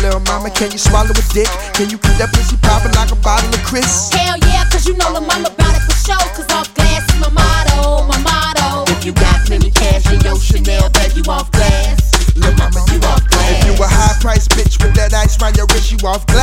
little mama, can you swallow a dick? Can you keep that pussy poppin' like a bottle of Chris? Hell yeah, cause you know lil' mama bout it for sure. Cause off glass is my motto, my motto. If you got plenty cash in your Chanel bag, you off glass. Lil' mama, you off glass. If you a high price bitch with that ice round your wrist, you off glass.